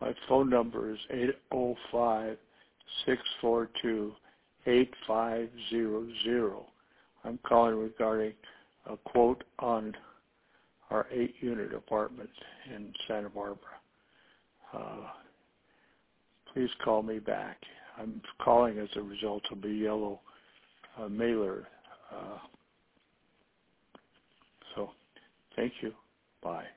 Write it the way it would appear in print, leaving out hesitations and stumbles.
My phone number is 805-642-8500. I'm calling regarding a quote on our 8-unit apartment in Santa Barbara. Please call me back. I'm calling as a result of the yellow mailer. So thank you. Bye.